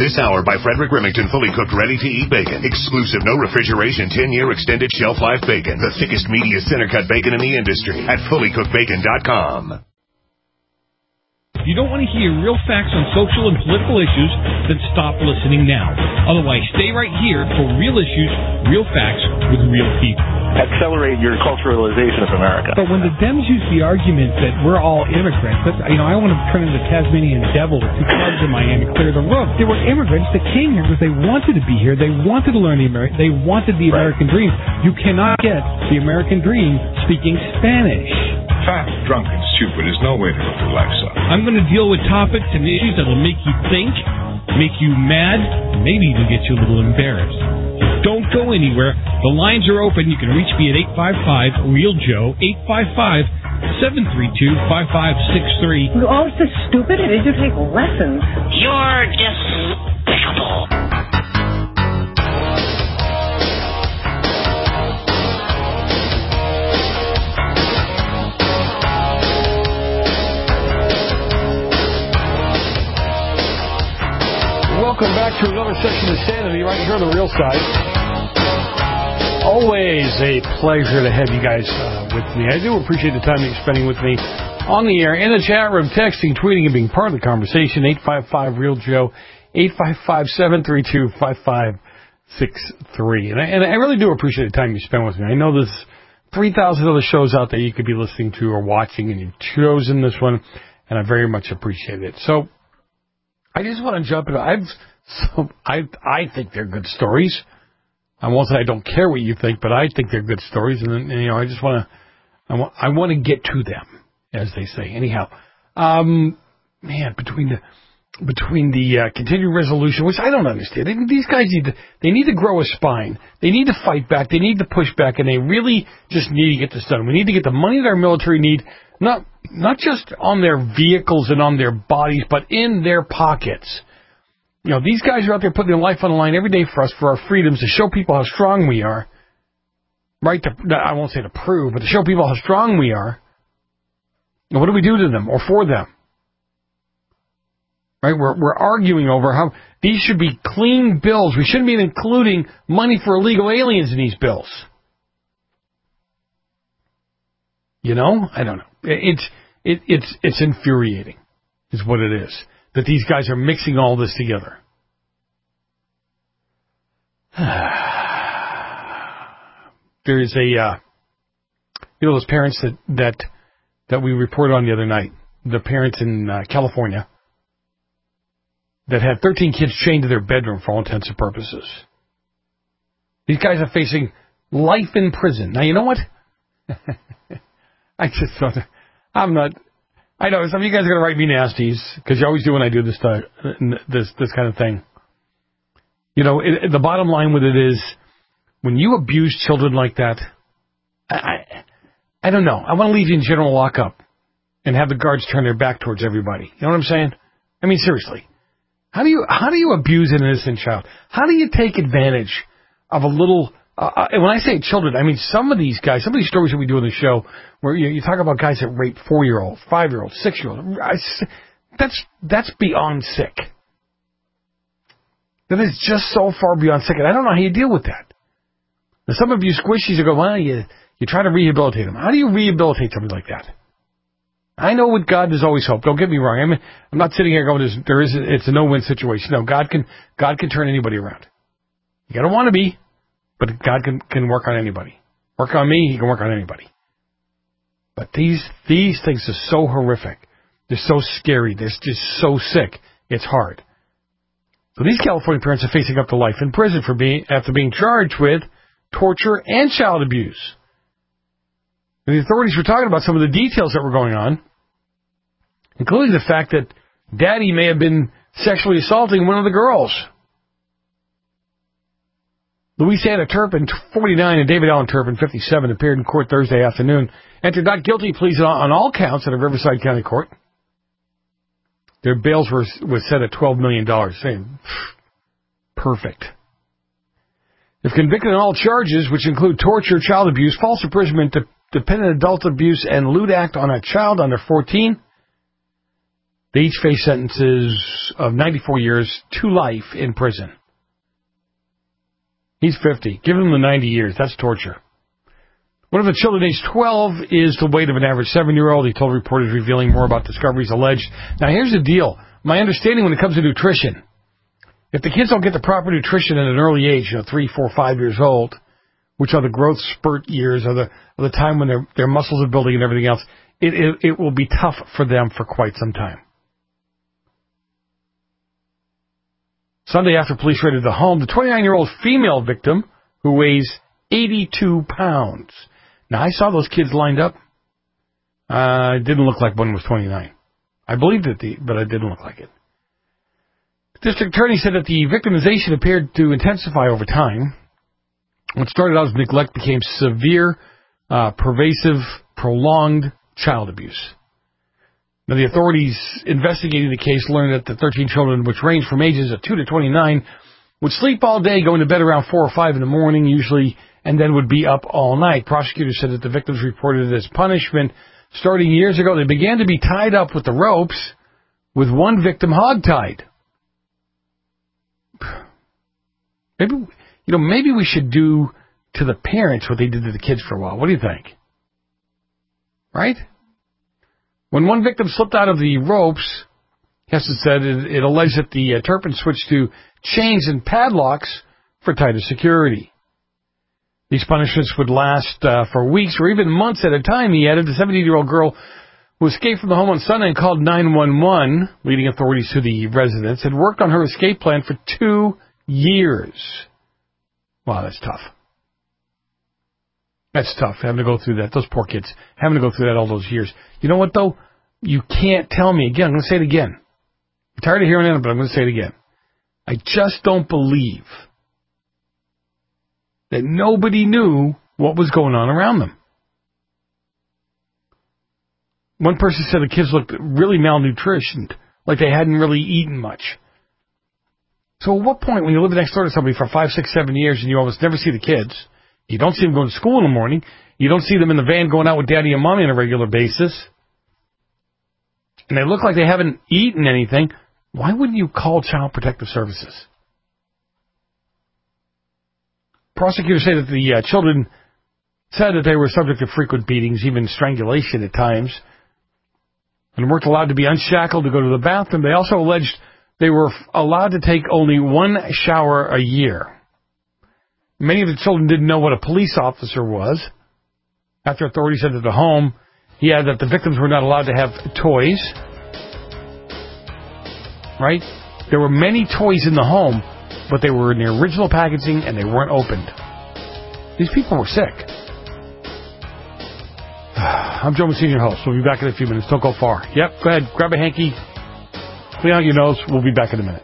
This hour by Frederick Remington, fully cooked, ready-to-eat bacon. Exclusive, no refrigeration, 10-year extended shelf life bacon. The thickest, meatiest center-cut bacon in the industry at fullycookedbacon.com. If you don't want to hear real facts on social and political issues, then stop listening now. Otherwise, stay right here for real issues, real facts with real people. Accelerate your culturalization of America. But when the Dems use the argument that we're all immigrants, that's, I want to turn into the Tasmanian devil with two clubs in Miami, clear the road. They were immigrants that came here because they wanted to be here. They wanted to learn they wanted the American dream. You cannot get the American dream speaking Spanish. Fat, drunk, and stupid is no way to live your life, son. I'm going to deal with topics and issues that will make you think, make you mad, and maybe even get you a little embarrassed. Don't go anywhere. The lines are open. You can reach me at 855-REAL-JOE, 855-732-5563. You're all so stupid. Did you take lessons? You're despicable. Welcome back to another session of Sanity right here on the Real Side. Always a pleasure to have you guys with me. I do appreciate the time that you're spending with me on the air, in the chat room, texting, tweeting, and being part of the conversation. 855-REAL-JOE, 855-732-5563. And I really do appreciate the time you spend with me. I know there's 3,000 other shows out there you could be listening to or watching, and you've chosen this one, and I very much appreciate it. So I just want to jump in. I think they're good stories. I won't say I don't care what you think, but I think they're good stories, and I just want to get to them, as they say. Anyhow, between the continuing resolution, which I don't understand, these guys need to grow a spine. They need to fight back. They need to push back, and they really just need to get this done. We need to get the money that our military need, not just on their vehicles and on their bodies, but in their pockets. These guys are out there putting their life on the line every day for us, for our freedoms, to show people how strong we are. Right? I won't say to prove, but to show people how strong we are. And what do we do to them or for them? Right? We're arguing over how these should be clean bills. We shouldn't be including money for illegal aliens in these bills. I don't know. It's infuriating, is what it is, that these guys are mixing all this together. There is those parents that we reported on the other night, the parents in California that had 13 kids chained to their bedroom for all intents and purposes. These guys are facing life in prison. Now, you know what? I just thought, I know some of you guys are going to write me nasties, because you always do when I do this kind of thing. The bottom line with it is, when you abuse children like that, I don't know. I want to leave you in general lockup and have the guards turn their back towards everybody. You know what I'm saying? I mean, seriously. How do you abuse an innocent child? How do you take advantage of a little... when I say children, I mean some of these guys, some of these stories that we do on the show, where you talk about guys that rape 4-year-olds, 5-year-olds, 6-year-olds. That's beyond sick. That is just so far beyond sick, and I don't know how you deal with that. Now, some of you squishies will go, well, you try to rehabilitate them. How do you rehabilitate somebody like that? I know with God there's always hope. Don't get me wrong. I'm not sitting here going, it's a no-win situation. No, God can turn anybody around. You got to want to be. But God can work on anybody. Work on me, He can work on anybody. But these things are so horrific. They're so scary. They're just so sick. It's hard. So these California parents are facing up to life in prison after being charged with torture and child abuse. And the authorities were talking about some of the details that were going on, including the fact that Daddy may have been sexually assaulting one of the girls. Louisiana Turpin, 49, and David Allen Turpin, 57, appeared in court Thursday afternoon, entered not guilty pleas on all counts at a Riverside County court. Their bails were set at $12 million. Saying, perfect. If convicted on all charges, which include torture, child abuse, false imprisonment, dependent adult abuse, and lewd act on a child under 14, They each face sentences of 94 years to life in prison. He's 50. Give him the 90 years. That's torture. One of the children, aged 12, is the weight of an average 7-year-old. He told reporters, revealing more about discoveries alleged. Now, here's the deal. My understanding when it comes to nutrition, if the kids don't get the proper nutrition at an early age, 3, 4, 5 years old, which are the growth spurt years, are the time when their muscles are building and everything else, it will be tough for them for quite some time. Sunday, after police raided the home, the 29-year-old female victim, who weighs 82 pounds. Now, I saw those kids lined up. It didn't look like one was 29. I believed it, but it didn't look like it. The district attorney said that the victimization appeared to intensify over time. What started out as neglect became severe, pervasive, prolonged child abuse. Now, the authorities investigating the case learned that the 13 children, which ranged from ages of 2 to 29, would sleep all day, going to bed around 4 or 5 in the morning, usually, and then would be up all night. Prosecutors said that the victims reported it as punishment. Starting years ago, they began to be tied up with the ropes, with one victim hogtied. Maybe we should do to the parents what they did to the kids for a while. What do you think? Right? When one victim slipped out of the ropes, Heston said it alleged that the Turpin switched to chains and padlocks for tighter security. These punishments would last for weeks or even months at a time, he added. The 17-year-old girl who escaped from the home on Sunday and called 911, leading authorities to the residence, had worked on her escape plan for 2 years. Wow, that's tough. That's tough, having to go through that. Those poor kids, having to go through that all those years. You know what, though? You can't tell me, again, I'm going to say it again. I'm tired of hearing it, but I'm going to say it again. I just don't believe that nobody knew what was going on around them. One person said the kids looked really malnutritioned, like they hadn't really eaten much. So at what point, when you live next door to somebody for 5, 6, 7 years and you almost never see the kids, you don't see them going to school in the morning, you don't see them in the van going out with daddy and mommy on a regular basis, and they look like they haven't eaten anything, why wouldn't you call Child Protective Services? Prosecutors say that the children said that they were subject to frequent beatings, even strangulation at times, and weren't allowed to be unshackled to go to the bathroom. They also alleged they were allowed to take only one shower a year. Many of the children didn't know what a police officer was. After authorities entered the home, he added that the victims were not allowed to have toys. Right? There were many toys in the home, but they were in the original packaging and they weren't opened. These people were sick. I'm Joe Messina, your host. We'll be back in a few minutes. Don't go far. Yep, go ahead. Grab a hanky. Clean out your nose. We'll be back in a minute.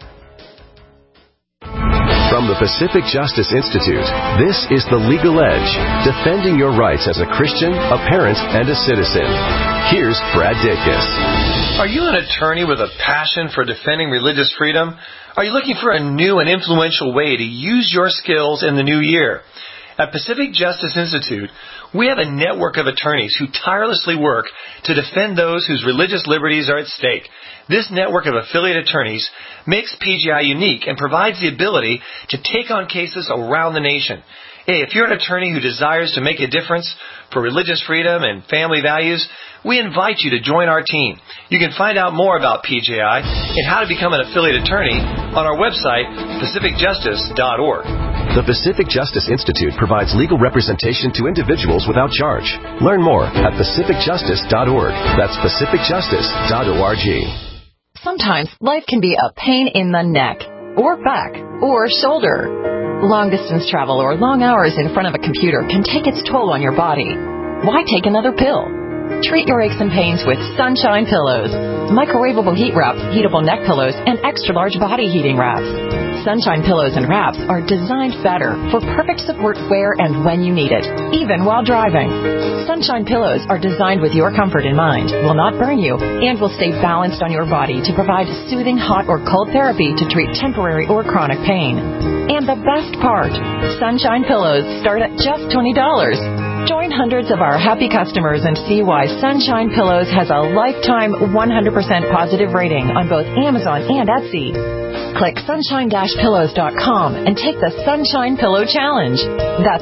From the Pacific Justice Institute, this is The Legal Edge, defending your rights as a Christian, a parent, and a citizen. Here's Brad Dacus. Are you an attorney with a passion for defending religious freedom? Are you looking for a new and influential way to use your skills in the new year? At Pacific Justice Institute, we have a network of attorneys who tirelessly work to defend those whose religious liberties are at stake. This network of affiliate attorneys makes PGI unique and provides the ability to take on cases around the nation. Hey, if you're an attorney who desires to make a difference for religious freedom and family values, we invite you to join our team. You can find out more about PJI and how to become an affiliate attorney on our website, pacificjustice.org. The Pacific Justice Institute provides legal representation to individuals without charge. Learn more at pacificjustice.org. That's pacificjustice.org. Sometimes life can be a pain in the neck, or back, or shoulder. Long-distance travel or long hours in front of a computer can take its toll on your body. Why take another pill? Treat your aches and pains with Sunshine Pillows. Microwavable heat wraps, heatable neck pillows, and extra-large body heating wraps. Sunshine Pillows and wraps are designed better for perfect support where and when you need it, even while driving. Sunshine Pillows are designed with your comfort in mind, will not burn you, and will stay balanced on your body to provide soothing hot or cold therapy to treat temporary or chronic pain. And the best part, Sunshine Pillows start at just $20. Join hundreds of our happy customers and see why Sunshine Pillows has a lifetime 100% positive rating on both Amazon and Etsy. Click sunshine-pillows.com and take the Sunshine Pillow Challenge. That's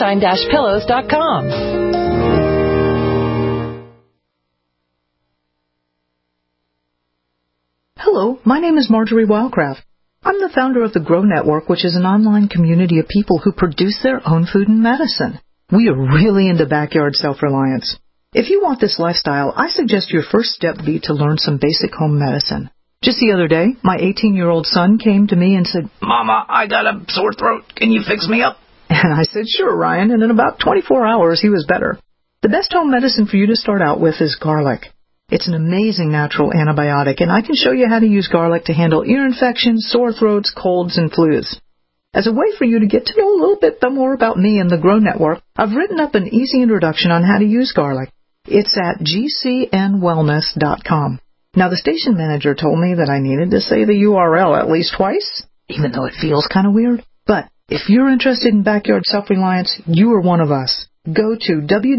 sunshine-pillows.com. Hello, my name is Marjorie Wildcraft. I'm the founder of the Grow Network, which is an online community of people who produce their own food and medicine. We are really into backyard self-reliance. If you want this lifestyle, I suggest your first step be to learn some basic home medicine. Just the other day, my 18-year-old son came to me and said, "Mama, I got a sore throat. Can you fix me up?" And I said, "Sure, Ryan," and in about 24 hours, he was better. The best home medicine for you to start out with is garlic. It's an amazing natural antibiotic, and I can show you how to use garlic to handle ear infections, sore throats, colds, and flus. As a way for you to get to know a little bit more about me and the Grow Network, I've written up an easy introduction on how to use garlic. It's at gcnwellness.com. Now, the station manager told me that I needed to say the URL at least twice, even though it feels kind of weird. But if you're interested in backyard self-reliance, you are one of us. Go to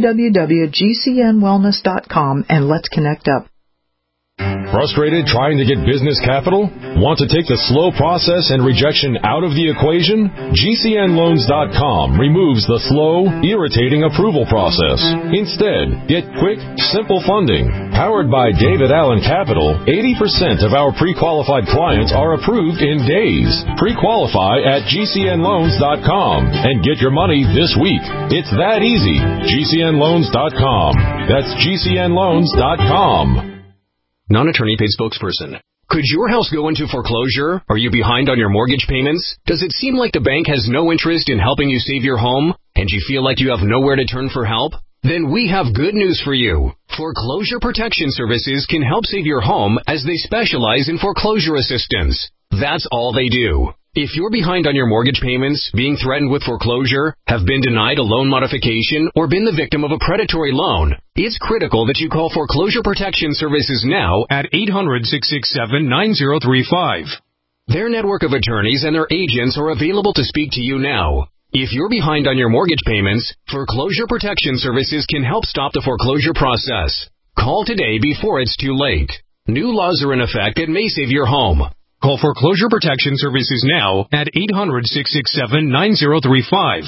www.gcnwellness.com and let's connect up. Frustrated trying to get business capital? Want to take the slow process and rejection out of the equation? GCNLoans.com removes the slow, irritating approval process. Instead, get quick, simple funding. Powered by David Allen Capital, 80% of our pre-qualified clients are approved in days. Pre-qualify at GCNLoans.com and get your money this week. It's that easy. GCNLoans.com. That's GCNLoans.com. Non-attorney paid spokesperson. Could your house go into foreclosure? Are you behind on your mortgage payments? Does it seem like the bank has no interest in helping you save your home? And you feel like you have nowhere to turn for help? Then we have good news for you. Foreclosure Protection Services can help save your home as they specialize in foreclosure assistance. That's all they do. If you're behind on your mortgage payments, being threatened with foreclosure, have been denied a loan modification, or been the victim of a predatory loan, it's critical that you call Foreclosure Protection Services now at 800-667-9035. Their network of attorneys and their agents are available to speak to you now. If you're behind on your mortgage payments, Foreclosure Protection Services can help stop the foreclosure process. Call today before it's too late. New laws are in effect that may save your home. Call Foreclosure Protection Services now at 800-667-9035.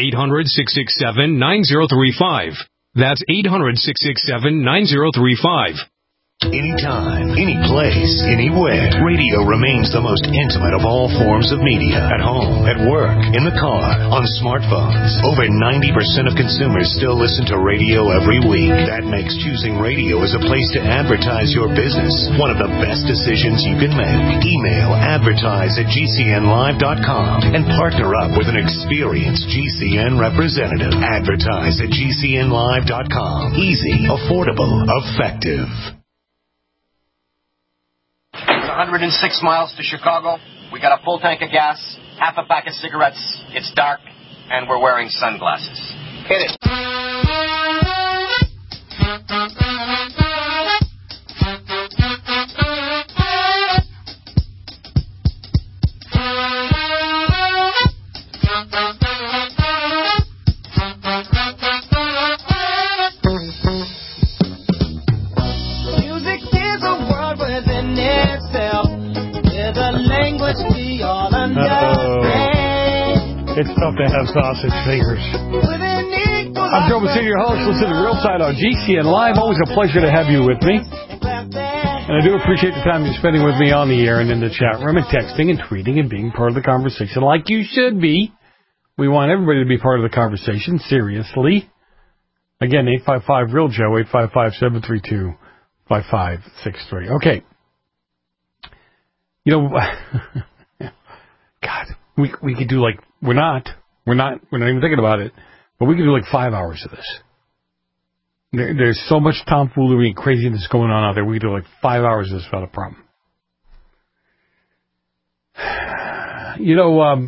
800-667-9035. That's 800-667-9035. Anytime, any place, anywhere. Radio remains the most intimate of all forms of media. At home, at work, in the car, on smartphones. Over 90% of consumers still listen to radio every week. That makes choosing radio as a place to advertise your business one of the best decisions you can make. Email advertise@gcnlive.com and partner up with an experienced GCN representative. Advertise at gcnlive.com. Easy, affordable, effective. 106 miles to Chicago. We got a full tank of gas, half a pack of cigarettes. It's dark, and we're wearing sunglasses. Hit it. It's tough to have sausage fingers. I'm Joe Messina, your host. Listen to Real Side on GCN Live. Always a pleasure to have you with me. And I do appreciate the time you're spending with me on the air and in the chat room and texting and tweeting and being part of the conversation like you should be. We want everybody to be part of the conversation, seriously. Again, 855-REAL-JOE, 855-732-5563. Okay. You know, God, we could do like, we're not even thinking about it, but we could do like 5 hours of this. There's so much tomfoolery and craziness going on out there, we could do like 5 hours of this without a problem. You know,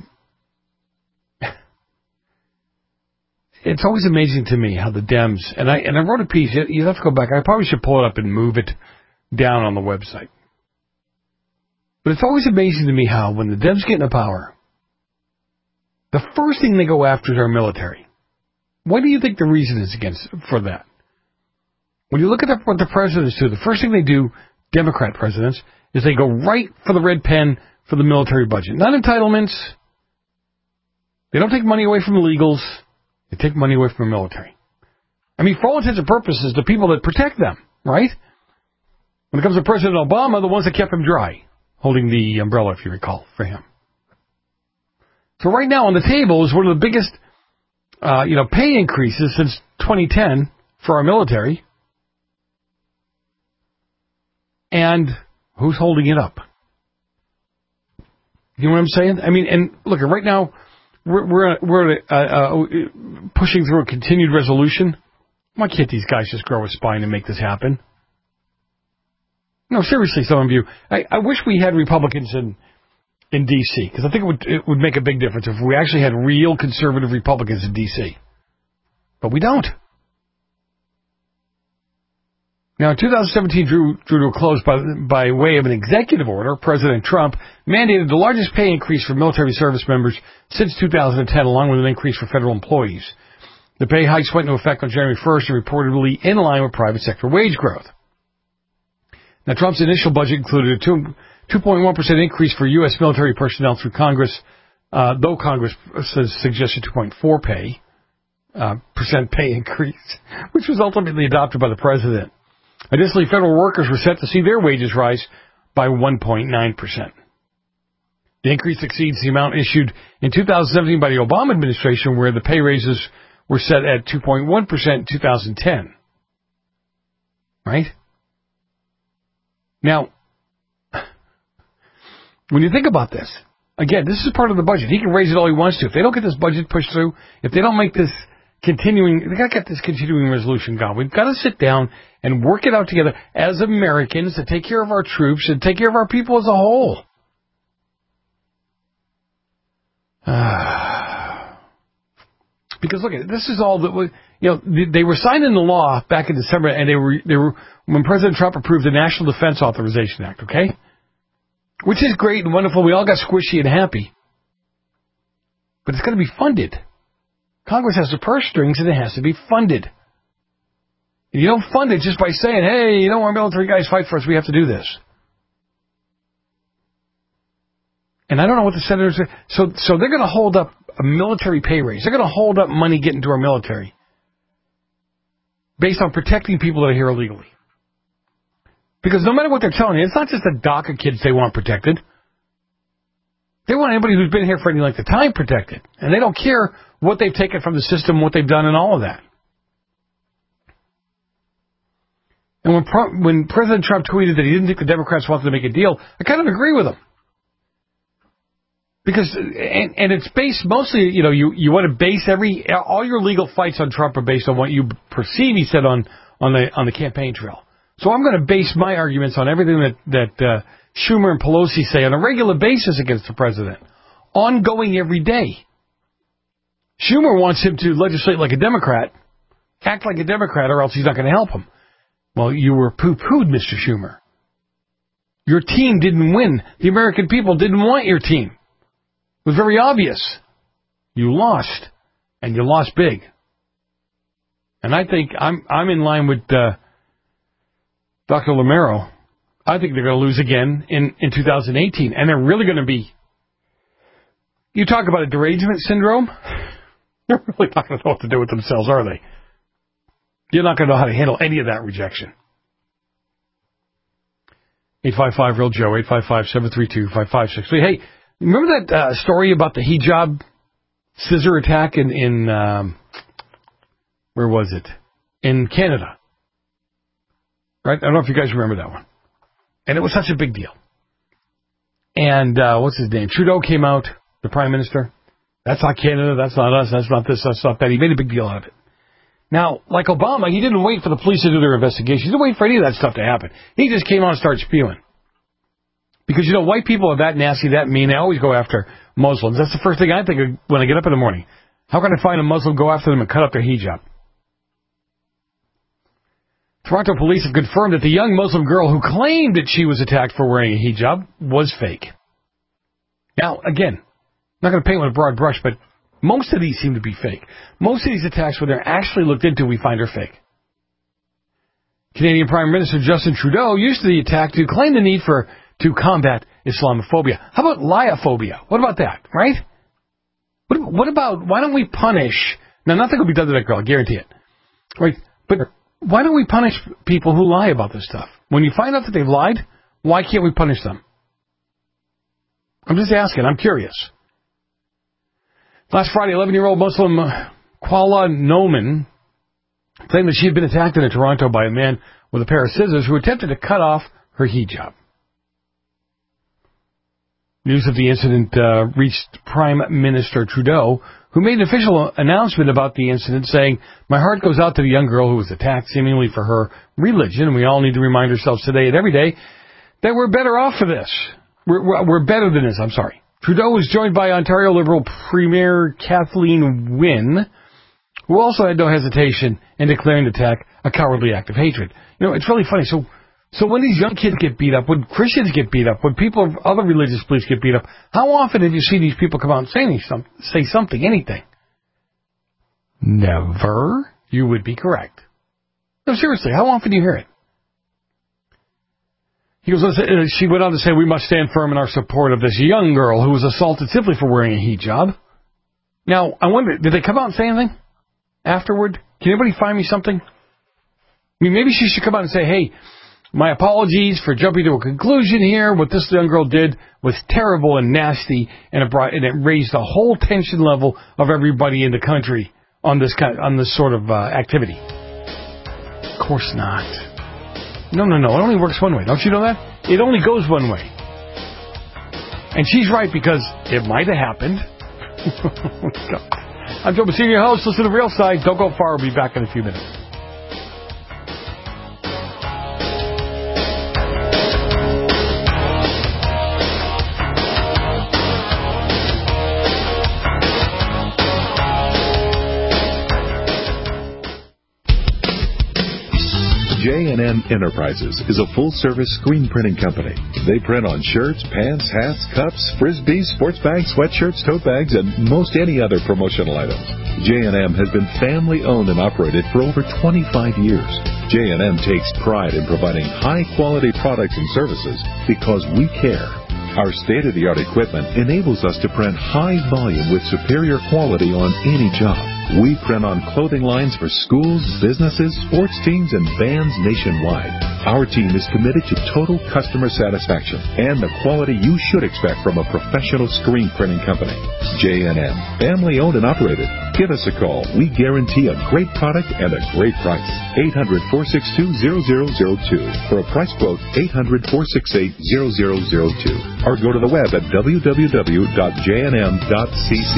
it's always amazing to me how the Dems, and I wrote a piece, you have to go back, I probably should pull it up and move it down on the website. But it's always amazing to me how when the Dems get into power, the first thing they go after is our military. What do you think the reason is for that? When you look at what the presidents do, the first thing they do, Democrat presidents, is they go right for the red pen for the military budget. Not entitlements. They don't take money away from illegals. They take money away from the military. I mean, for all intents and purposes, the people that protect them, right? When it comes to President Obama, the ones that kept him dry, holding the umbrella, if you recall, for him. So right now on the table is one of the biggest, pay increases since 2010 for our military. And who's holding it up? You know what I'm saying? I mean, and look, right now we're pushing through a continued resolution. Why can't these guys just grow a spine and make this happen? No, seriously, some of you. I wish we had Republicans in D.C., because I think it would make a big difference if we actually had real conservative Republicans in D.C. But we don't. Now, 2017 drew to a close by way of an executive order. President Trump mandated the largest pay increase for military service members since 2010, along with an increase for federal employees. The pay hikes went into effect on January 1st and reportedly in line with private sector wage growth. Now, Trump's initial budget included a 2.1% increase for U.S. military personnel through Congress, though Congress suggested 2.4% pay increase, which was ultimately adopted by the president. Additionally, federal workers were set to see their wages rise by 1.9%. The increase exceeds the amount issued in 2017 by the Obama administration, where the pay raises were set at 2.1% in 2010. Right? Now, when you think about this, again, this is part of the budget. He can raise it all he wants to. If they don't get this budget pushed through, if they don't make this they got to get this continuing resolution going. We've got to sit down and work it out together as Americans to take care of our troops and take care of our people as a whole. Because look, this is all that they were signed into law back in December, and they were when President Trump approved the National Defense Authorization Act, okay? Which is great and wonderful. We all got squishy and happy. But it's got to be funded. Congress has the purse strings, and it has to be funded. And you don't fund it just by saying, hey, our military guys fight for us, we have to do this. And I don't know what the senators are. So they're going to hold up a military pay raise. They're going to hold up money getting to our military based on protecting people that are here illegally. Because no matter what they're telling you, it's not just the DACA kids they want protected. They want anybody who's been here for any length of time protected. And they don't care what they've taken from the system, what they've done, and all of that. And when President Trump tweeted that he didn't think the Democrats wanted to make a deal, I kind of agree with him. Because, and it's based mostly, you want to base all your legal fights on Trump are based on what you perceive he said on the campaign trail. So I'm going to base my arguments on everything that Schumer and Pelosi say on a regular basis against the president. Ongoing every day. Schumer wants him to legislate like a Democrat, act like a Democrat, or else he's not going to help him. Well, you were poo-pooed, Mr. Schumer. Your team didn't win. The American people didn't want your team. It was very obvious. You lost, and you lost big. And I think I'm in line with Dr. Lamero. I think they're going to lose again in 2018, and they're really going to be. You talk about a derangement syndrome. They're really not going to know what to do with themselves, are they? You're not going to know how to handle any of that rejection. 855-REAL-JOE, 855-732-5563. Hey, remember that story about the hijab scissor attack in where was it? In Canada. Right? I don't know if you guys remember that one. And it was such a big deal. And what's his name? Trudeau came out, the Prime Minister. That's not Canada, that's not us, that's not this, that's not that. He made a big deal out of it. Now, like Obama, he didn't wait for the police to do their investigation. He didn't wait for any of that stuff to happen. He just came out and started spewing. Because, white people are that nasty, that mean. They always go after Muslims. That's the first thing I think of when I get up in the morning. How can I find a Muslim, go after them, and cut up their hijab? Toronto police have confirmed that the young Muslim girl who claimed that she was attacked for wearing a hijab was fake. Now, again, I'm not going to paint with a broad brush, but Most of these seem to be fake. Most of these attacks, when they're actually looked into, we find are fake. Canadian Prime Minister Justin Trudeau used the attack to claim the need to combat Islamophobia. How about liophobia? What about that, right? What about, why don't we punish, now nothing will be done to that girl, I guarantee it, right? But why don't we punish people who lie about this stuff? When you find out that they've lied, why can't we punish them? I'm just asking, I'm curious. Last Friday, 11-year-old Muslim Kuala Noman claimed that she had been attacked in Toronto by a man with a pair of scissors who attempted to cut off her hijab. News of the incident reached Prime Minister Trudeau, who made an official announcement about the incident, saying, "My heart goes out to the young girl who was attacked seemingly for her religion, and we all need to remind ourselves today and every day that we're better off for this. We're better than this, I'm sorry." Trudeau was joined by Ontario Liberal Premier Kathleen Wynne, who also had no hesitation in declaring the attack a cowardly act of hatred. You know, it's really funny. So when these young kids get beat up, when Christians get beat up, when people of other religious beliefs get beat up, how often did you see these people come out and say something, anything? Never. You would be correct. No, seriously, how often do you hear it? She went on to say, "We must stand firm in our support of this young girl who was assaulted simply for wearing a hijab." Now, I wonder, did they come out and say anything afterward? Can anybody find me something? I mean, maybe she should come out and say, "Hey, my apologies for jumping to a conclusion here. What this young girl did was terrible and nasty, and it raised the whole tension level of everybody in the country on this sort of activity." Of course not. No. It only works one way. Don't you know that? It only goes one way. And she's right, because it might have happened. I'm Joe Messina, your host. Listen to the Real Side. Don't go far. We'll be back in a few minutes. J&M Enterprises is a full-service screen printing company. They print on shirts, pants, hats, cups, frisbees, sports bags, sweatshirts, tote bags, and most any other promotional item. J&M has been family-owned and operated for over 25 years. J&M takes pride in providing high-quality products and services because we care. Our state-of-the-art equipment enables us to print high volume with superior quality on any job. We print on clothing lines for schools, businesses, sports teams, and bands nationwide. Our team is committed to total customer satisfaction and the quality you should expect from a professional screen printing company. J&M, family-owned and operated. Give us a call. We guarantee a great product and a great price. 800-462-0002. For a price quote, 800-468-0002. Or go to the web at www.jnm.cc.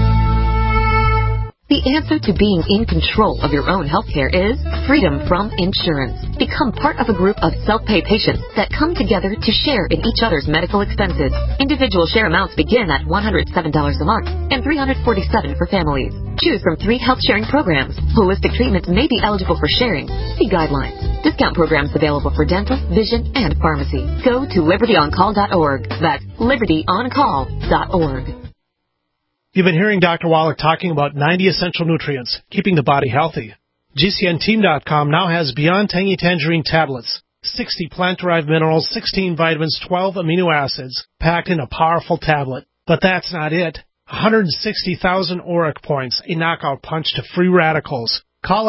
The answer to being in control of your own healthcare is freedom from insurance. Become part of a group of self-pay patients that come together to share in each other's medical expenses. Individual share amounts begin at $107 a month and $347 for families. Choose from 3 health-sharing programs. Holistic treatments may be eligible for sharing. See guidelines. Discount programs available for dental, vision, and pharmacy. Go to libertyoncall.org. That's libertyoncall.org. You've been hearing Dr. Wallach talking about 90 essential nutrients, keeping the body healthy. GCNteam.com now has Beyond Tangy Tangerine tablets, 60 plant-derived minerals, 16 vitamins, 12 amino acids, packed in a powerful tablet. But that's not it. 160,000 ORAC points, a knockout punch to free radicals. Call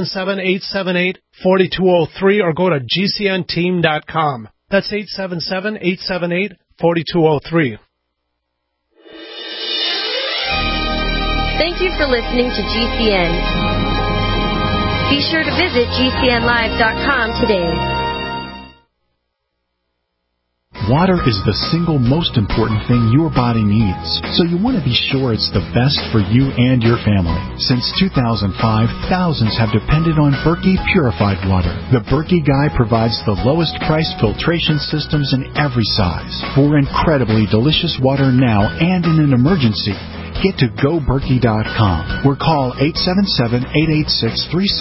877-878-4203 or go to GCNteam.com. That's 877-878-4203. Thank you for listening to GCN. Be sure to visit GCNlive.com today. Water is the single most important thing your body needs, so you want to be sure it's the best for you and your family. Since 2005, thousands have depended on Berkey purified water. The Berkey Guy provides the lowest price filtration systems in every size. For incredibly delicious water now and in an emergency, get to GoBerkey.com or call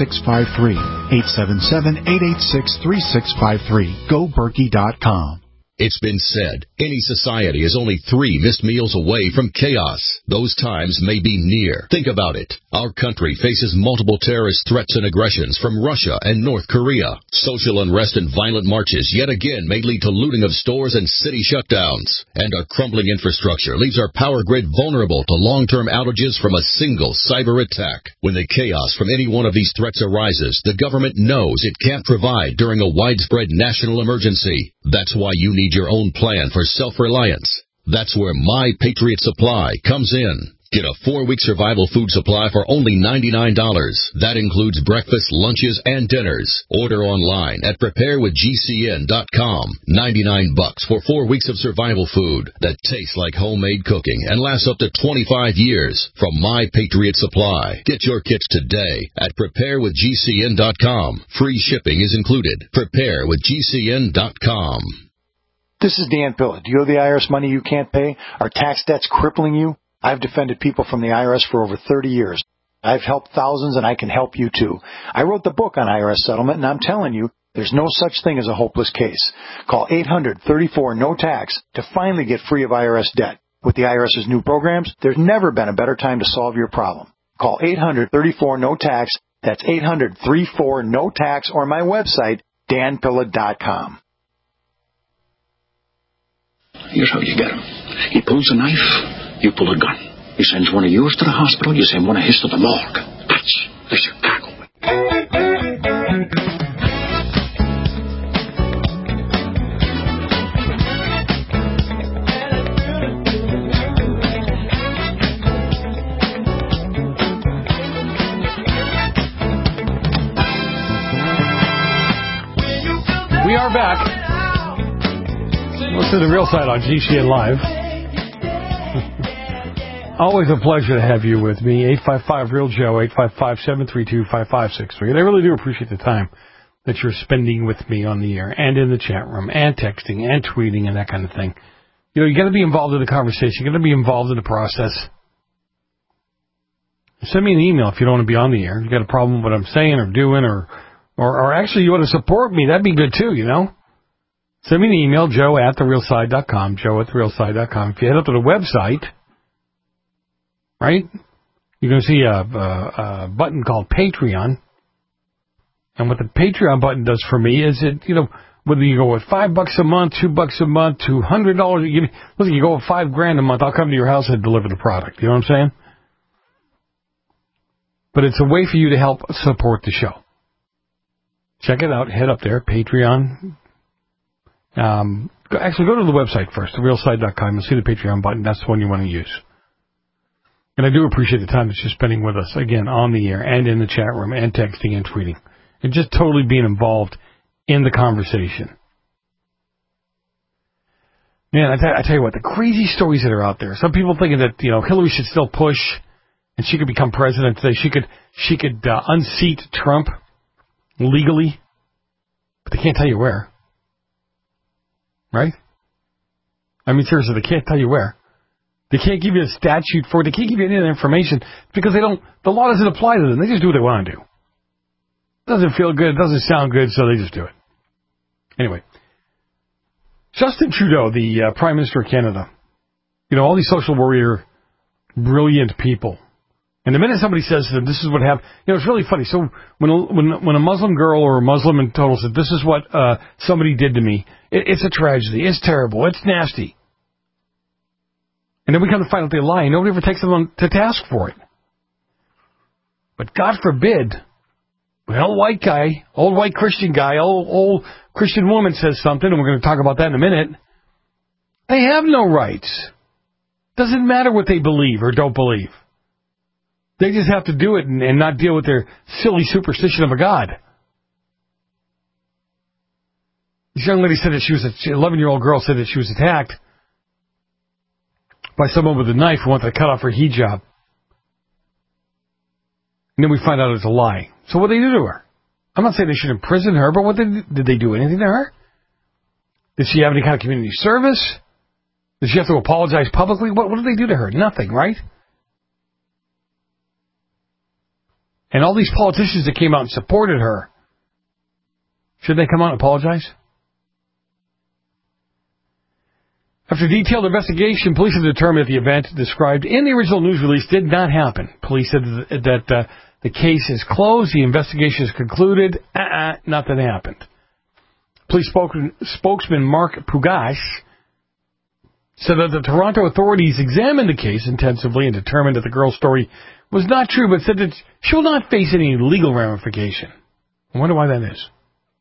877-886-3653. 877-886-3653. GoBerkey.com. It's been said, any society is only 3 missed meals away from chaos. Those times may be near. Think about it. Our country faces multiple terrorist threats and aggressions from Russia and North Korea. Social unrest and violent marches yet again may lead to looting of stores and city shutdowns. And our crumbling infrastructure leaves our power grid vulnerable to long-term outages from a single cyber attack. When the chaos from any one of these threats arises, the government knows it can't provide during a widespread national emergency. That's why you need your own plan for self-reliance. That's where My Patriot Supply comes in. Get a 4-week survival food supply for only $99. That includes breakfast, lunches, and dinners. Order online at preparewithgcn.com. $99 for 4 weeks of survival food that tastes like homemade cooking and lasts up to 25 years from My Patriot Supply. Get your kits today at preparewithgcn.com. Free shipping is included. Preparewithgcn.com. This is Dan Pilla. Do you owe the IRS money you can't pay? Are tax debts crippling you? I've defended people from the IRS for over 30 years. I've helped thousands, and I can help you too. I wrote the book on IRS settlement, and I'm telling you, there's no such thing as a hopeless case. Call 800-34-NO-TAX to finally get free of IRS debt. With the IRS's new programs, there's never been a better time to solve your problem. Call 800-34-NO-TAX. That's 800-34-NO-TAX, or my website, danpilla.com. Here's how you get him. He pulls a knife. You pull a gun. He sends one of yours to the hospital. You send one of his to the morgue. That's the Chicago way. We are back. Listen to The Real Side on GCN Live. Always a pleasure to have you with me. 855-REAL-JOE, 855-732-5563. And I really do appreciate the time that you're spending with me on the air and in the chat room and texting and tweeting and that kind of thing. You know, you got to be involved in the conversation. You got to be involved in the process. Send me an email if you don't want to be on the air. You got a problem with what I'm saying or doing, or actually you want to support me. That'd be good too, you know. Send me an email, joe@therealside.com, joe@therealside.com. If you head up to the website, right, you're going to see a button called Patreon. And what the Patreon button does for me is it, you know, whether you go with $5 a month, $2 a month, $200, listen, you go with $5,000 a month, I'll come to your house and deliver the product. You know what I'm saying? But it's a way for you to help support the show. Check it out. Head up there, Patreon. Actually, go to the website first, therealside.com. You'll see the Patreon button. That's the one you want to use. And I do appreciate the time that you're spending with us, again, on the air and in the chat room and texting and tweeting. And just totally being involved in the conversation. Man, I tell you what, the crazy stories that are out there. Some people thinking that, you know, Hillary should still push and she could become president today. She could unseat Trump legally, but they can't tell you where. Right? I mean, seriously, they can't tell you where. They can't give you a statute for it. They can't give you any of the information because the law doesn't apply to them. They just do what they want to do. It doesn't feel good. It doesn't sound good, so they just do it. Anyway, Justin Trudeau, the Prime Minister of Canada, you know, all these social warrior, brilliant people. And the minute somebody says to them, this is what happened, you know, it's really funny. So when a Muslim girl or a Muslim in total says, this is what somebody did to me, it's a tragedy. It's terrible. It's nasty. And then we come to find out they lie, and nobody ever takes them on to task for it. But God forbid, an old white guy, old white Christian guy, old Christian woman says something, and we're going to talk about that in a minute. They have no rights. Doesn't matter what they believe or don't believe. They just have to do it and not deal with their silly superstition of a God. This young lady said that she was an 11-year-old girl said that she was attacked by someone with a knife who wanted to cut off her hijab. And then we find out it's a lie. So what did they do to her? I'm not saying they should imprison her, but did they do anything to her? Did she have any kind of community service? Did she have to apologize publicly? What did they do to her? Nothing, right? And all these politicians that came out and supported her, should they come out and apologize? After detailed investigation, police have determined that the event described in the original news release did not happen. Police said that the case is closed, the investigation is concluded, nothing happened. Police spokesman Mark Pugash said that the Toronto authorities examined the case intensively and determined that the girl's story was not true, but said that she will not face any legal ramification. I wonder why that is.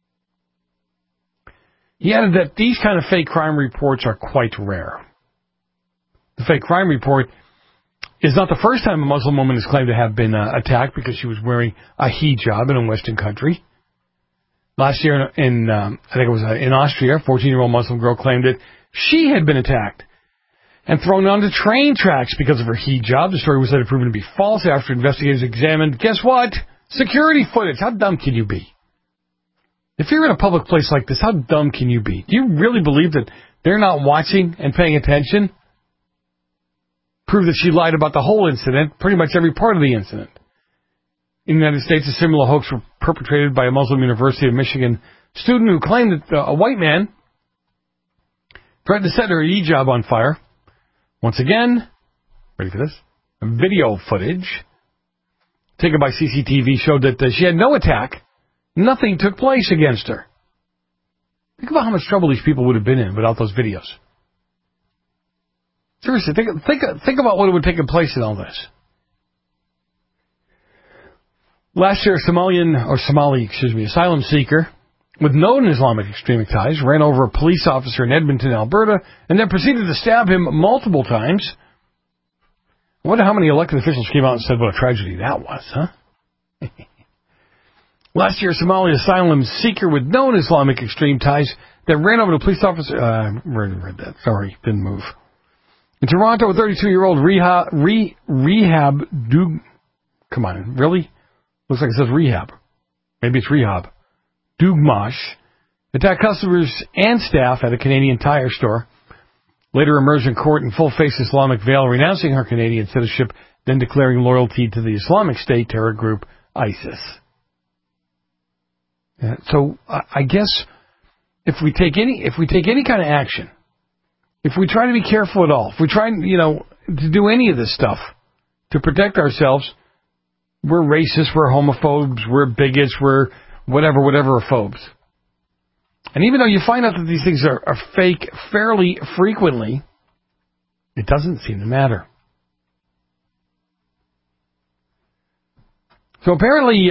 He added that these kind of fake crime reports are quite rare. The fake crime report is not the first time a Muslim woman is claimed to have been attacked because she was wearing a hijab in a Western country. Last year in Austria, a 14-year-old Muslim girl claimed that she had been attacked and thrown onto train tracks because of her hijab. The story was later proven to be false after investigators examined, guess what? Security footage. How dumb can you be? If you're in a public place like this, how dumb can you be? Do you really believe that they're not watching and paying attention? Prove that she lied about the whole incident, pretty much every part of the incident. In the United States, a similar hoax was perpetrated by a Muslim University of Michigan student who claimed that a white man threatened to set her hijab on fire. Once again, ready for this? Video footage taken by CCTV showed that she had no attack. Nothing took place against her. Think about how much trouble these people would have been in without those videos. Seriously, think about what would have taken place in all this. Last year, a Somali asylum seeker with known Islamic extremist ties ran over a police officer in Edmonton, Alberta, and then proceeded to stab him multiple times. I wonder how many elected officials came out and said what a tragedy that was, huh? Last year, a Somali asylum seeker with known Islamic extreme ties that ran over a police officer... read that. Sorry, didn't move. In Toronto, a 32-year-old Rehab Dug... Come on, really? Looks like it says Rehab. Maybe it's Rehab. Dugmash attacked customers and staff at a Canadian Tire store. Later emerged in court in full-face Islamic veil, renouncing her Canadian citizenship, then declaring loyalty to the Islamic State terror group ISIS. So I guess if we take any kind of action, if we try to be careful at all, if we try, to do any of this stuff to protect ourselves, we're racists, we're homophobes, we're bigots, we're whatever phobes. And even though you find out that these things are fake fairly frequently, it doesn't seem to matter. So apparently,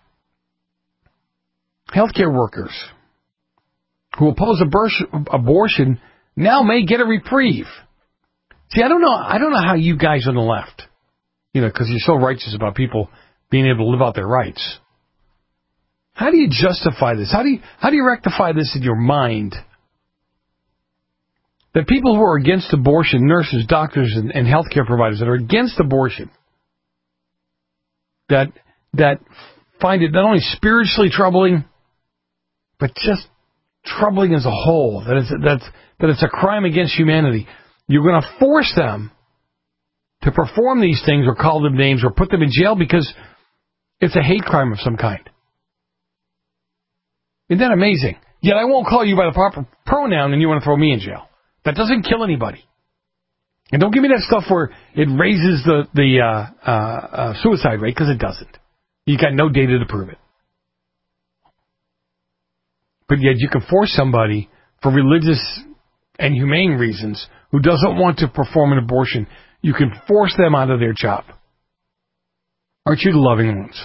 healthcare workers who oppose abortion now may get a reprieve. See, I don't know how you guys on the left, because you're so righteous about people being able to live out their rights. How do you justify this? How do you rectify this in your mind? That people who are against abortion, nurses, doctors, and healthcare providers that are against abortion, that find it not only spiritually troubling, but just troubling as a whole, that it's a crime against humanity. You're going to force them to perform these things or call them names or put them in jail because it's a hate crime of some kind. Isn't that amazing? Yet I won't call you by the proper pronoun and you want to throw me in jail. That doesn't kill anybody. And don't give me that stuff where it raises the suicide rate, because it doesn't. You got no data to prove it. But yet you can force somebody for religious and humane reasons who doesn't want to perform an abortion. You can force them out of their job. Aren't you the loving ones?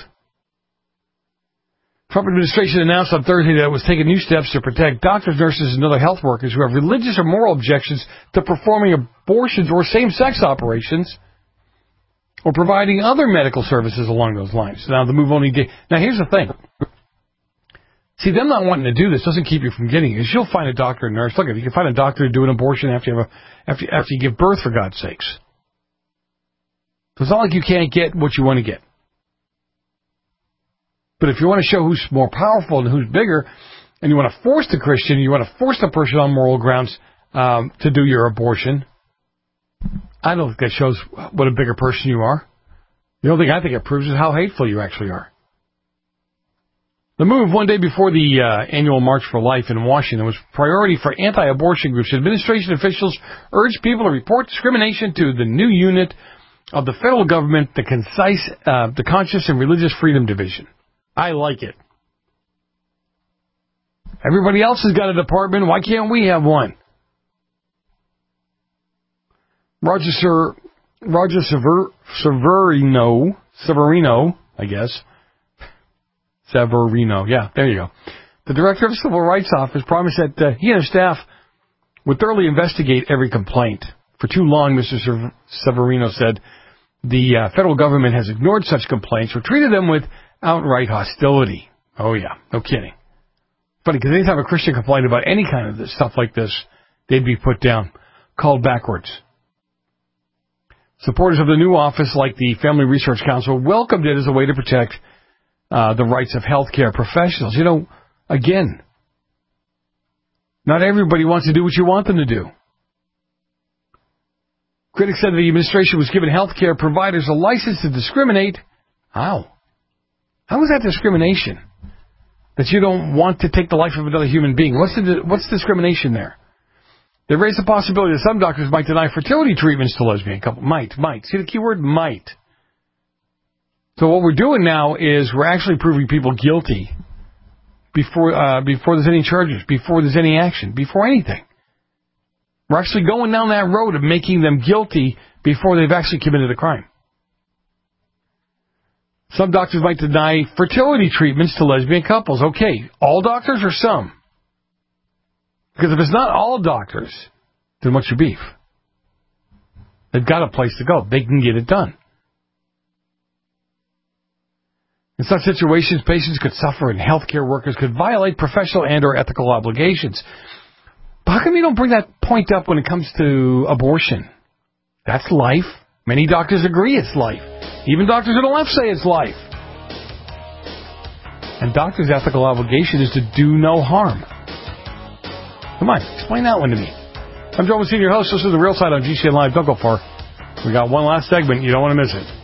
Trump administration announced on Thursday that it was taking new steps to protect doctors, nurses, and other health workers who have religious or moral objections to performing abortions or same-sex operations or providing other medical services along those lines. Now, the move only Now, here's the thing. See, them not wanting to do this doesn't keep you from getting it. You'll find a doctor and nurse. Look, if you can find a doctor to do an abortion after you give birth, for God's sakes. So it's not like you can't get what you want to get. But if you want to show who's more powerful and who's bigger, and you want to force the Christian, you want to force the person on moral grounds to do your abortion, I don't think that shows what a bigger person you are. The only thing I think it proves is how hateful you actually are. The move one day before the annual March for Life in Washington was priority for anti-abortion groups. Administration officials urged people to report discrimination to the new unit of the federal government, the Conscious and Religious Freedom Division. I like it. Everybody else has got a department. Why can't we have one? Roger Severino, I guess. Severino, yeah, there you go. The director of the Civil Rights Office promised that he and his staff would thoroughly investigate every complaint. For too long, Mr. Severino said, the federal government has ignored such complaints or treated them with outright hostility. Oh, yeah, no kidding. Funny, because anytime a Christian complained about any kind of this, stuff like this, they'd be put down, called backwards. Supporters of the new office, like the Family Research Council, welcomed it as a way to protect the rights of healthcare professionals. You know, again, not everybody wants to do what you want them to do. Critics said the administration was giving healthcare providers a license to discriminate. How? How is that discrimination? That you don't want to take the life of another human being. What's discrimination there? They raised the possibility that some doctors might deny fertility treatments to lesbian couples. Might. See the key word? Might. So what we're doing now is we're actually proving people guilty before there's any charges, before there's any action, before anything. We're actually going down that road of making them guilty before they've actually committed a crime. Some doctors might deny fertility treatments to lesbian couples. Okay, all doctors or some? Because if it's not all doctors, then what's your beef? They've got a place to go. They can get it done. In such situations, patients could suffer and healthcare workers could violate professional and or ethical obligations. But how come you don't bring that point up when it comes to abortion? That's life. Many doctors agree it's life. Even doctors on the left say it's life. And doctors' ethical obligation is to do no harm. Come on, explain that one to me. I'm Joe Messina, your host. This is The Real Side on GCN Live. Don't go far. We got one last segment. You don't want to miss it.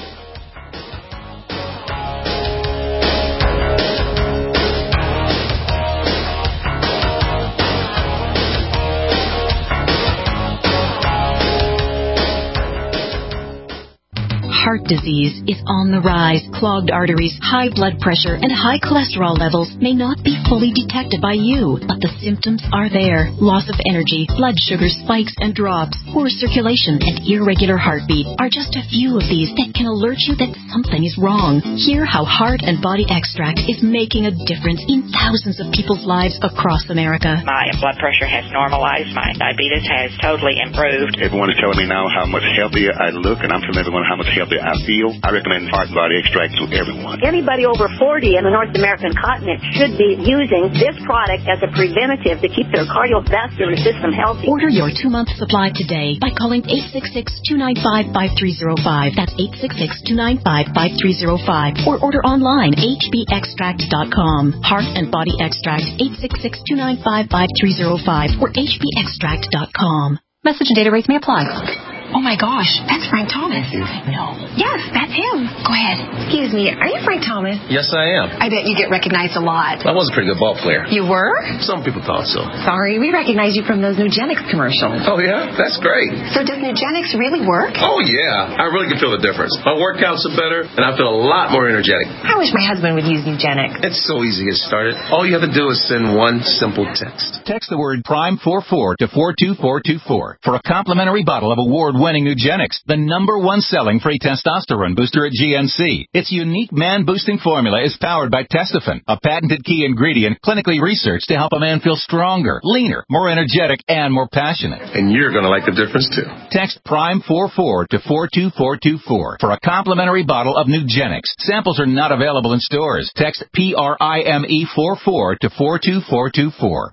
Heart disease is on the rise. Clogged arteries, high blood pressure, and high cholesterol levels may not be fully detected by you, but the symptoms are there. Loss of energy, blood sugar spikes and drops, poor circulation, and irregular heartbeat are just a few of these that can alert you that something is wrong. Hear how Heart and Body Extract is making a difference in thousands of people's lives across America. My blood pressure has normalized. My diabetes has totally improved. Everyone is telling me now how much healthier I look, and I'm telling everyone how much healthier I feel. I recommend Heart and Body Extract to everyone. Anybody over 40 in the North American continent should be using this product as a preventative to keep their cardiovascular system healthy. Order your 2-month supply today by calling 866-295-5305. That's 866-295-5305. Or order online, hbextract.com. Heart and Body Extract, 866-295-5305 or hbextract.com. Message and data rates may apply. Oh my gosh, that's Frank Thomas. No. Yes, that's him. Go ahead. Excuse me, are you Frank Thomas? Yes, I am. I bet you get recognized a lot. I was a pretty good ball player. You were? Some people thought so. Sorry, we recognize you from those Nugenix commercials. Oh, yeah? That's great. So does Nugenix really work? Oh, yeah. I really can feel the difference. My workouts are better, and I feel a lot more energetic. I wish my husband would use Nugenix. It's so easy to get started. All you have to do is send one simple text. Text the word PRIME44 to 42424 for a complimentary bottle of award-winning Nugenix, the #1 selling free testosterone booster at GNC. Its unique man-boosting formula is powered by Testofen, a patented key ingredient clinically researched to help a man feel stronger, leaner, more energetic, and more passionate. And you're going to like the difference, too. Text PRIME44 to 42424 for a complimentary bottle of Nugenix. Samples are not available in stores. Text PRIME44 to 42424.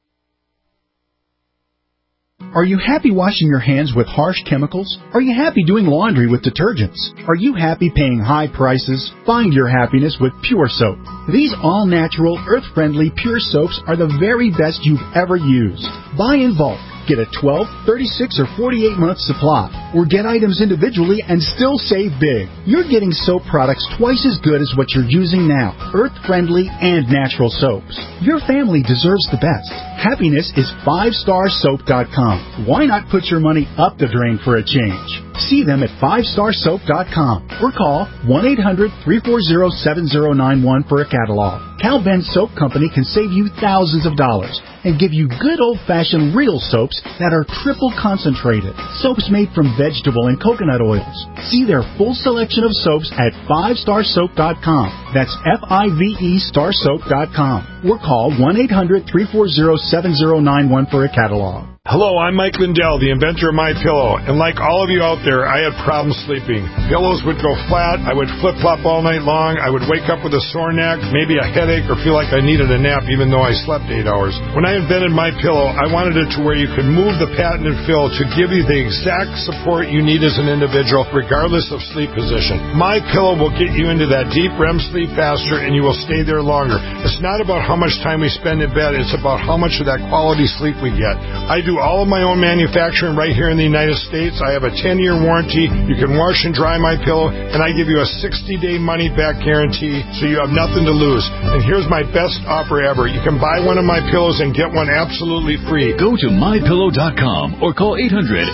Are you happy washing your hands with harsh chemicals? Are you happy doing laundry with detergents? Are you happy paying high prices? Find your happiness with Pure Soap. These all-natural, earth-friendly Pure Soaps are the very best you've ever used. Buy in bulk. Get a 12, 36, or 48-month supply, or get items individually and still save big. You're getting soap products twice as good as what you're using now, earth-friendly and natural soaps. Your family deserves the best. Happiness is 5starsoap.com. Why not put your money up the drain for a change? See them at 5starsoap.com or call 1-800-340-7091 for a catalog. Cal Ben Soap Company can save you thousands of dollars and give you good old-fashioned real soaps that are triple concentrated. Soaps made from vegetable and coconut oils. See their full selection of soaps at 5starsoap.com. That's F-I-V-E starsoap.com. Or call 1-800-340-7091 for a catalog. Hello, I'm Mike Lindell, the inventor of MyPillow, and like all of you out there, I had problems sleeping. Pillows would go flat, I would flip-flop all night long, I would wake up with a sore neck, maybe a headache, or feel like I needed a nap even though I slept 8 hours. When I invented MyPillow, I wanted it to where you could move the patented fill to give you the exact support you need as an individual, regardless of sleep position. MyPillow will get you into that deep REM sleep faster, and you will stay there longer. It's not about how much time we spend in bed, it's about how much of that quality sleep we get. I do all of my own manufacturing right here in the United States. I have a 10-year warranty. You can wash and dry my pillow, and I give you a 60-day money-back guarantee, so you have nothing to lose. And here's my best offer ever. You can buy one of my pillows and get one absolutely free. Go to MyPillow.com or call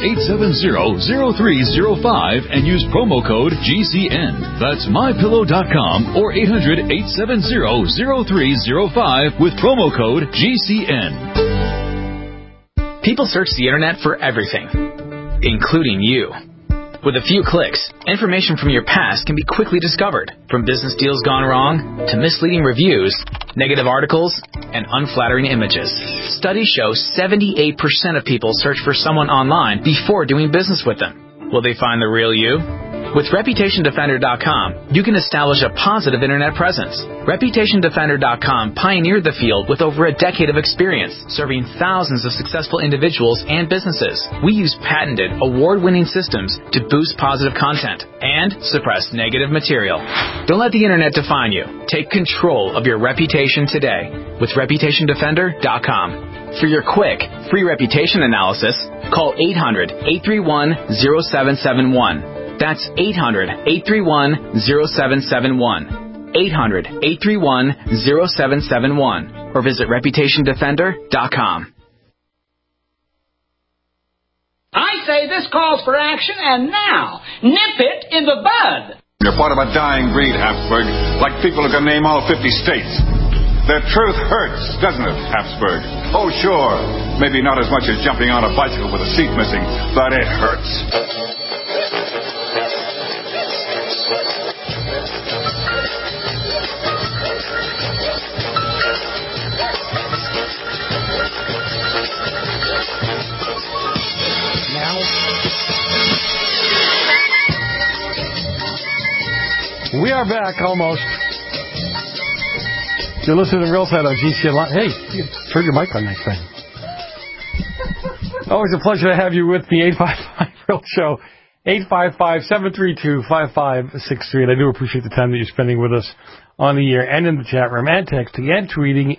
800-870-0305 and use promo code GCN. That's MyPillow.com or 800-870-0305 with promo code GCN. People search the internet for everything, including you. With a few clicks, information from your past can be quickly discovered, from business deals gone wrong to misleading reviews, negative articles, and unflattering images. Studies show 78% of people search for someone online before doing business with them. Will they find the real you? With ReputationDefender.com, you can establish a positive internet presence. ReputationDefender.com pioneered the field with over a decade of experience, serving thousands of successful individuals and businesses. We use patented, award-winning systems to boost positive content and suppress negative material. Don't let the internet define you. Take control of your reputation today with ReputationDefender.com. For your quick, free reputation analysis, call 800-831-0771. That's 800-831-0771. 800-831-0771. Or visit ReputationDefender.com. I say this calls for action, and now, nip it in the bud. You're part of a dying breed, Habsburg, like people who can name all 50 states. The truth hurts, doesn't it, Habsburg? Oh, sure. Maybe not as much as jumping on a bicycle with a seat missing, but it hurts. We are back, almost. You're listening to Real Side on GCN Live. Hey, turn your mic on next time. Always a pleasure to have you with me. 855 Real Show, 855-732-5563. And I do appreciate the time that you're spending with us on the air and in the chat room and texting and tweeting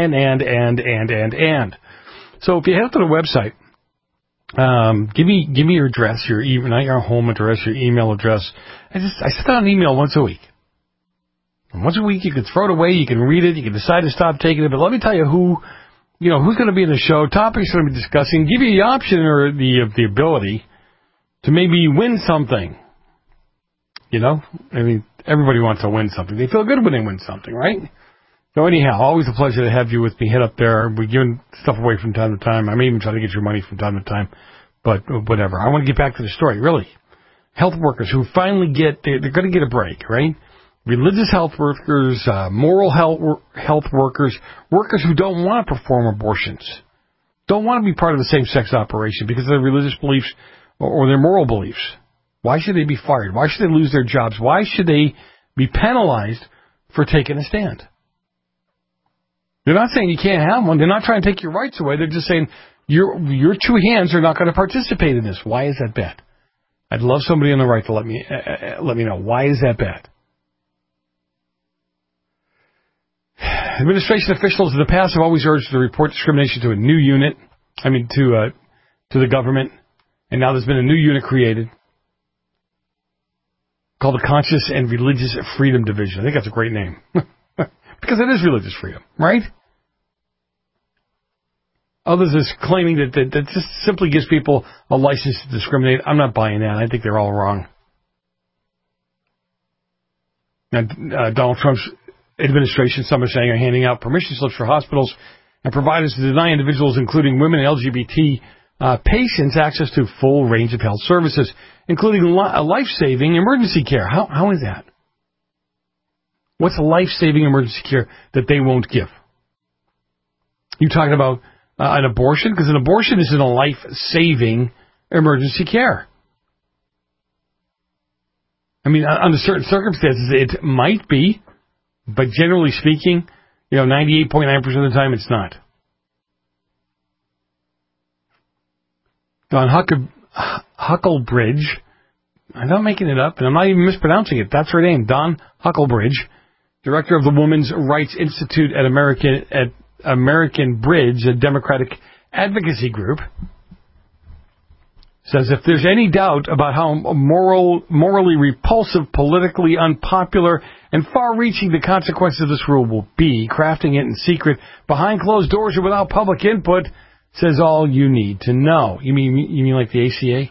and. So if you head to the website, give me your address, not your home address, your email address. I send out an email once a week. And once a week, you can throw it away, you can read it, you can decide to stop taking it. But let me tell you who's going to be in the show, topics we're going to be discussing, give you the option or the ability to maybe win something. I mean, everybody wants to win something. They feel good when they win something, right? So anyhow, always a pleasure to have you with me. Head up there. We're giving stuff away from time to time. I may even try to get your money from time to time, but whatever. I want to get back to the story, really. Health workers who finally they're going to get a break, right? Religious health workers, moral health workers, workers who don't want to perform abortions, don't want to be part of the same-sex operation because of their religious beliefs or their moral beliefs. Why should they be fired? Why should they lose their jobs? Why should they be penalized for taking a stand? They're not saying you can't have one. They're not trying to take your rights away. They're just saying your two hands are not going to participate in this. Why is that bad? I'd love somebody on the right to let me know. Why is that bad? Administration officials in the past have always urged to report discrimination to a new unit. To to the government, and now there's been a new unit created called the Conscious and Religious Freedom Division. I think that's a great name. Because it is religious freedom, right? Others is claiming that just simply gives people a license to discriminate. I'm not buying that. I think they're all wrong. And Donald Trump's administration, some are saying, are handing out permission slips for hospitals and providers to deny individuals, including women and LGBT patients, access to full range of health services, including life-saving emergency care. How is that? What's life-saving emergency care that they won't give? You talking about an abortion? Because an abortion isn't a life-saving emergency care. I mean, under certain circumstances, it might be, but generally speaking, 98.9% of the time, it's not. Don Huckelbridge, I'm not making it up, and I'm not even mispronouncing it. That's her name, Don Huckelbridge, director of the Women's Rights Institute at American Bridge, a Democratic advocacy group, says if there's any doubt about how morally repulsive, politically unpopular, and far-reaching the consequences of this rule will be, crafting it in secret, behind closed doors or without public input, says all you need to know. You mean like the ACA?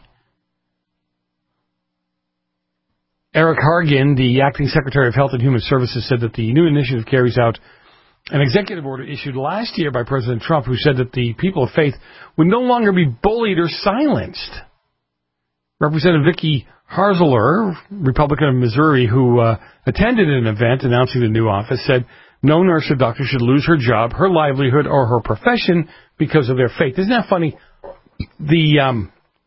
Eric Hargan, the acting Secretary of Health and Human Services, said that the new initiative carries out an executive order issued last year by President Trump, who said that the people of faith would no longer be bullied or silenced. Representative Vicky Hartzler, Republican of Missouri, who attended an event announcing the new office, said no nurse or doctor should lose her job, her livelihood, or her profession because of their faith. Isn't that funny? The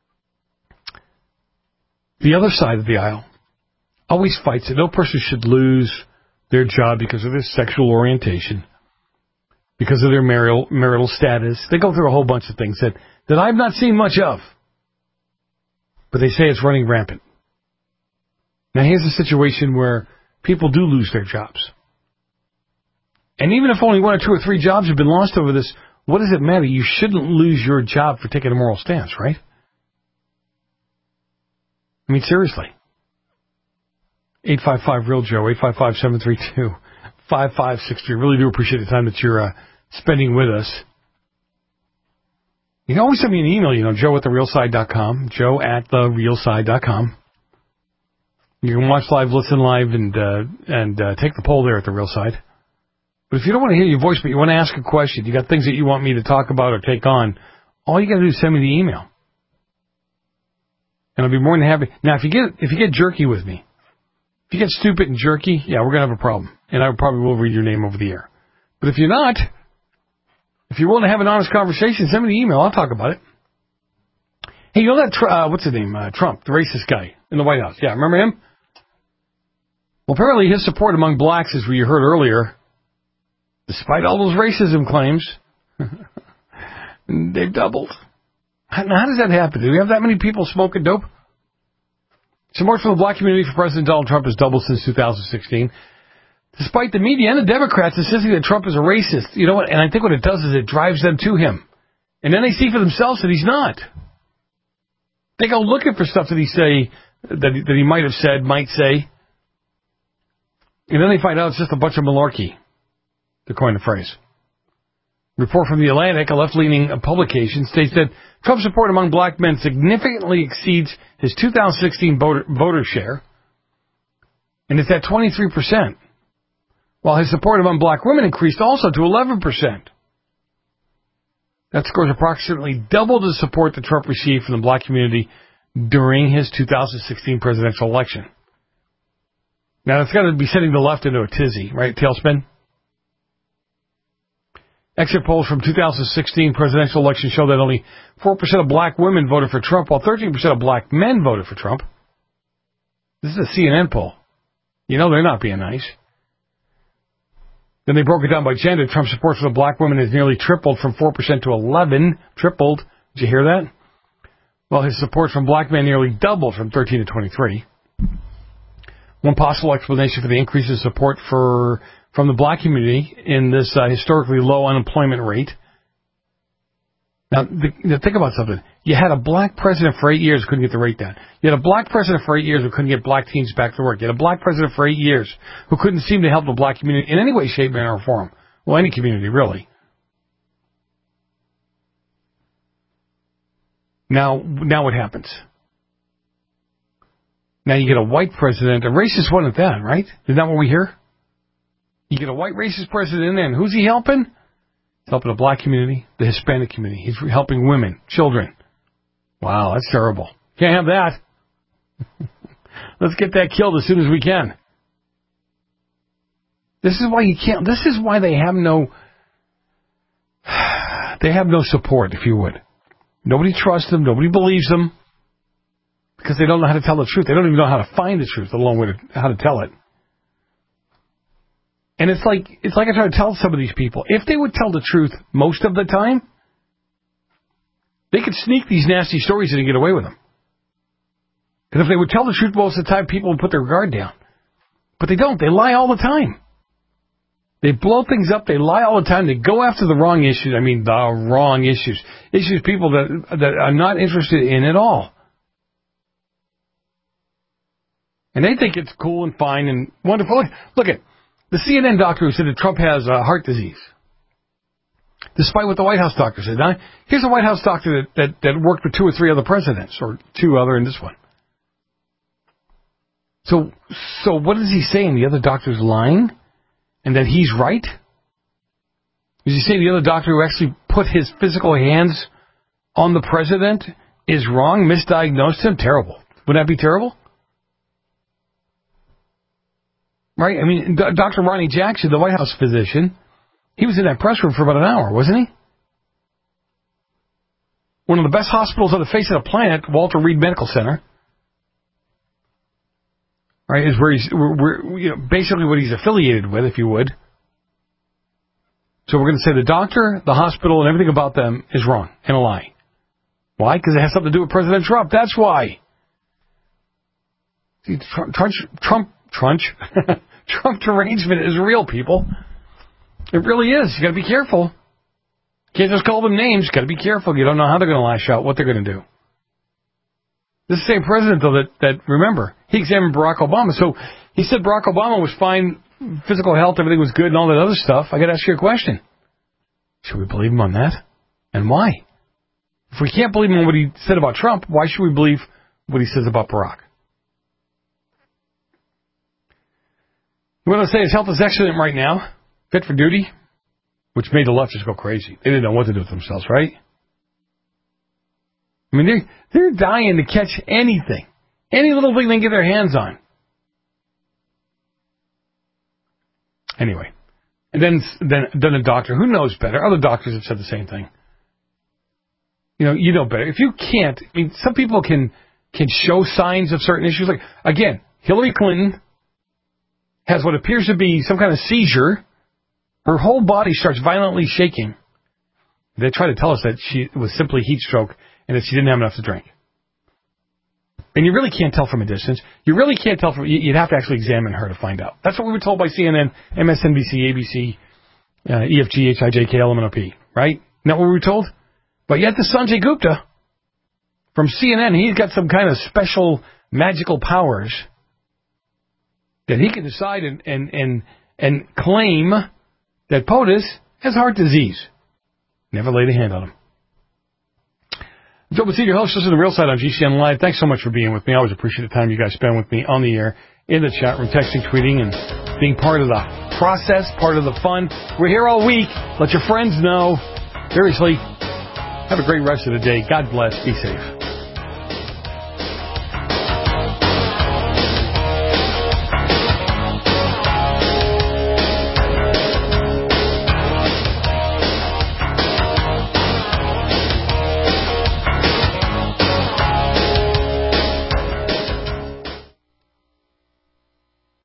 other side of the aisle always fights that no person should lose their job because of their sexual orientation, because of their marital status. They go through a whole bunch of things that I've not seen much of, but they say it's running rampant. Now here's a situation where people do lose their jobs. And even if only 1 or 2 or 3 jobs have been lost over this, what does it matter? You shouldn't lose your job for taking a moral stance, right? I mean, seriously. 855-REAL-JOE, 855-732-5563. Really do appreciate the time that you're spending with us. You can always send me an email, joe@therealside.com, joe@therealside.com. You can watch live, listen live, and take the poll there at The Real Side. But if you don't want to hear your voice, but you want to ask a question, you got things that you want me to talk about or take on, all you got to do is send me the email. And I'll be more than happy. Now, if you get jerky with me, if you get stupid and jerky, yeah, we're going to have a problem. And I probably will read your name over the air. But if you're not, if you're willing to have an honest conversation, send me the email. I'll talk about it. Hey, you know that, what's his name? Trump, the racist guy in the White House. Yeah, remember him? Well, apparently his support among blacks, as we heard earlier, despite all those racism claims, they've doubled. How does that happen? Do we have that many people smoking dope? Support from the black community for President Donald Trump has doubled since 2016. Despite the media and the Democrats insisting that Trump is a racist. You know what? And I think what it does is it drives them to him. And then they see for themselves that he's not. They go looking for stuff that he he might have said, might say. And then they find out it's just a bunch of malarkey, to coin the phrase. Report from The Atlantic, a left-leaning publication, states that Trump's support among black men significantly exceeds his 2016 voter share, and it's at 23%, while his support among black women increased also to 11%. That scores approximately double the support that Trump received from the black community during his 2016 presidential election. Now, that's got to be sending the left into a tizzy, right, Tailspin? Exit polls from 2016 presidential election show that only 4% of black women voted for Trump, while 13% of black men voted for Trump. This is a CNN poll. You know they're not being nice. Then they broke it down by gender. Trump's support for the black women has nearly tripled from 4% to 11%. Tripled. Did you hear that? While his support from black men nearly doubled from 13 to 23. One possible explanation for the increase in support from the black community in this historically low unemployment rate Now, think about something. You had a black president for 8 years who couldn't get the rate down. You had a black president for 8 years who couldn't get black teens back to work. You had a black president for 8 years who couldn't seem to help the black community in any way, shape, manner, or form. Well, any community, really. Now what happens? Now you get a white president, a racist one at that, right? Isn't that what we hear? You get a white racist president in there, and who's he helping? He's helping the black community, the Hispanic community. He's helping women, children. Wow, that's terrible. Can't have that. Let's get that killed as soon as we can. This is why you can't. This is why they have no support, if you would. Nobody trusts them. Nobody believes them because they don't know how to tell the truth. They don't even know how to find the truth, let alone how to tell it. And it's like I try to tell some of these people, if they would tell the truth most of the time, they could sneak these nasty stories in and get away with them. And if they would tell the truth most of the time, people would put their guard down. But they don't. They lie all the time. They blow things up. They lie all the time. They go after the wrong issues. I mean, the wrong issues. Issues people that I'm not interested in at all. And they think it's cool and fine and wonderful. Look at the CNN doctor who said that Trump has heart disease, despite what the White House doctor said. Now, here's a White House doctor that worked with 2 or 3 other presidents, or 2 other in this one. So what is he saying? The other doctor's lying? And that he's right? Is he saying the other doctor who actually put his physical hands on the president is wrong, misdiagnosed him? Terrible. Wouldn't that be terrible? Right? I mean, Dr. Ronnie Jackson, the White House physician, he was in that press room for about an hour, wasn't he? One of the best hospitals on the face of the planet, Walter Reed Medical Center, right, is where he's basically what he's affiliated with, if you would. So we're going to say the doctor, the hospital, and everything about them is wrong and a lie. Why? Because it has something to do with President Trump. That's why. See, Trump derangement is real, people. It really is. You got to be careful. You can't just call them names. You got to be careful. You don't know how they're going to lash out, what they're going to do. This same president, though, that remember, he examined Barack Obama. So he said Barack Obama was fine, physical health, everything was good, and all that other stuff. I got to ask you a question. Should we believe him on that? And why? If we can't believe him on what he said about Trump, why should we believe what he says about Barack? We want to say his health is excellent right now, fit for duty, which made the leftists go crazy. They didn't know what to do with themselves, right? I mean, they're dying to catch anything, any little thing they can get their hands on. Anyway, and then a doctor who knows better. Other doctors have said the same thing. You know better. If you can't, I mean, some people can show signs of certain issues. Like again, Hillary Clinton has what appears to be some kind of seizure. Her whole body starts violently shaking. They try to tell us that it was simply heat stroke and that she didn't have enough to drink. And you really can't tell from a distance. You really can't tell from... You'd have to actually examine her to find out. That's what we were told by CNN, MSNBC, ABC, EFG, HIJ, KLMNOP, right? Isn't that what we were told? But yet the Sanjay Gupta from CNN, he's got some kind of special magical powers that he can decide and claim that POTUS has heart disease. Never laid a hand on him. Joe Bassett, your host. This is The Real Side on GCN Live. Thanks so much for being with me. I always appreciate the time you guys spend with me on the air, in the chat room, texting, tweeting, and being part of the process, part of the fun. We're here all week. Let your friends know. Seriously, have a great rest of the day. God bless. Be safe.